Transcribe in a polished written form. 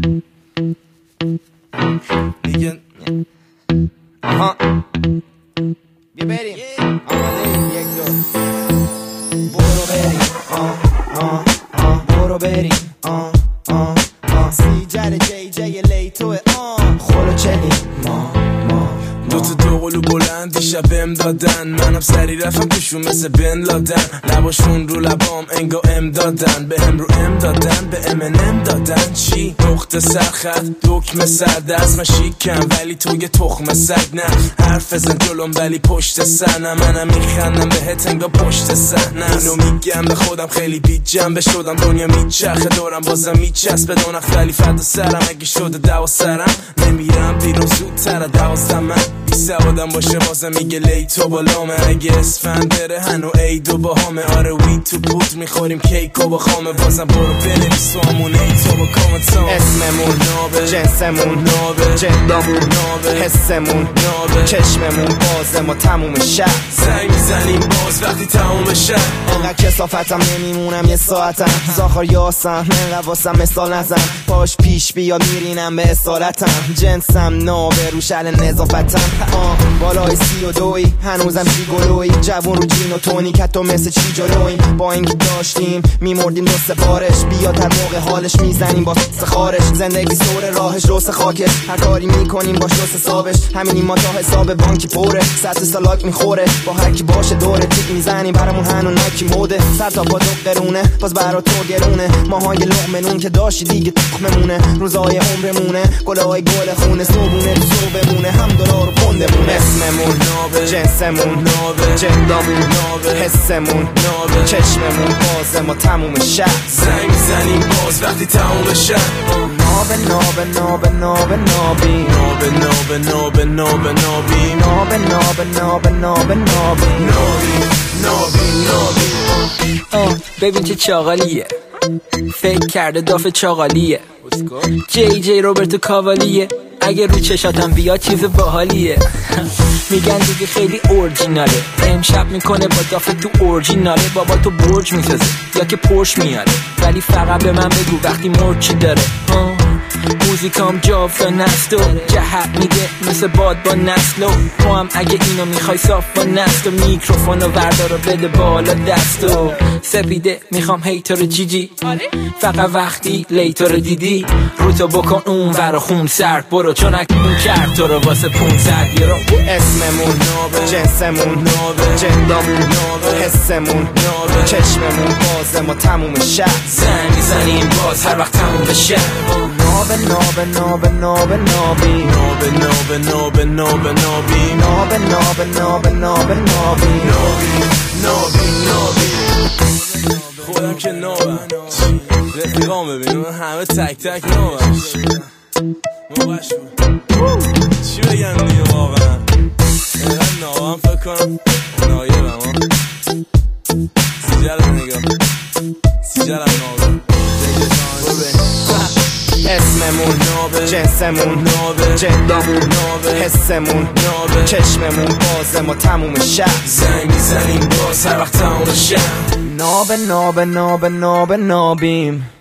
میگن بیا بریم یک دو برو بریم برو بریم سیجر جی جی لیتوه خورو چلی دوتا دو قلو بلند دیشب بهم دادن، منم سری رفتم توشون مثل بن لادن، لباشون رو لبام انگا ام دادن، به هم رو ام دادن، به ام دادن. چی؟ نقطه سرخط دکمه سردست، من شیکم ولی تو یه تخم سگ. نه حرف بزن جلوم ولی پشت سر، منم میخندم بهت انگا پشت صحنه. اینو میگم به خودم خیلی بی جنبه شدم، دنیا میچرخه دورم بازم میچسبه دو نخ ولی فدا سرم، اگه شده دوا سرم نمیرم بیرون زودتر 12 من بی سوادم باشه بازم میگه لیتو بالامه، اگه اسفند بره هنو ایدو با همه. آره وی تو پود میخوریم کیکو با خامه، بازم برو بنویس تو همون ایتو با کامنتام. اسممون نابه، جنسمون نابه، جندامون نابه، حسمون نابه، چشممون بازه ما تموم شب زنگ میزنیم باز وقتی تموم شب. انقدر کسافتم نمیمونم یه ساعتم، زاخار یاسم انقدر واسم مثال نزن، پاش پیش بیا میرینم به اصالتم، جنسم نابه رو شل نظافتم. بالای 32 هنوزم جیگولوی، جوون رو جین و تونی که تو مثل چی جلویم، با اینکه داشتیم میمردیم دست بارش، بیا در موقع حالش میزنیم با خارش، زندگی سور راهش روس خاکش، هر کاری میکنیم باش روس حسابش، همینی ما تا حساب بانکی پره، سطح سالاک میخوره با هر کی باشه دوره، تیک میزنیم برامون هنو نکی موده، سر تا پا دقرونه باز برا تو گرونه، ماهای لقمنون که داشتی دیگه تخممونه، روزای عمرمونه گلای گل خونه، صبونه تو بمونه هم دلار و پندمونه. اسممون نابه، جنسمون نابه، جندامون نابه، حسمون نابه، چشممون بازه ما تموم شب زنگ میزنیم باز وقتی تموم شب. نابه نابه نابه نابه نابی، نابه نابه نابه نابه نابی، نابه نابه نابه نابه نابی، نابی نابی. ببین چه چاقالیه، فکر کرده داف چاقالیه، جی جی روبرتو کاوالیه، اگه رو چشاتم بیاد چیز باحالیه. میگن دیگه خیلی اورجیناله، امشب میکنه با داف تو اورجیناله، بابا تو برج میسازه یا که پرش میاره، ولی فقط به من بگو وقتی مرد چی داره. موزیکام جاودان است و جهت میده مثل باد با نسلو، تو هم اگه اینو میخوای صاف با نست و میکروفونو وردار و بده بالا دستو. سپیده میخوام هیتر جیجی، فقط وقتی لیتر دیدی رو تو بکن اون ور خون سرد برو، چون اون کرد تو رو واسه 500 یورو. اسممون نابه، جنسمون نابه، جندامون نابه، حسمون نابه، چشممون بازه ما تموم شب زنگ میزنیم باز هر وقت تموم بشه. نابه نابه نابه نابه نابی، نابه نابه نابه نابه نابی، نابه نابه نابه نابه نابی، نابی نابی. خودم که نابم رفیقام ببین اون همه تک تک نابم چی بگم دیگه واقعا اینقدر نابم فکر کنم نایبم ها. سیجرم نگاه سیجرم نابم اسممون نابه، جنسمون نابه، جندامون نابه، حسمون نابه، چشممون بازه ما تموم شب زنگ میزنیم باز هر وقت تموم شب. نابه نابه نابه نابه نابیم.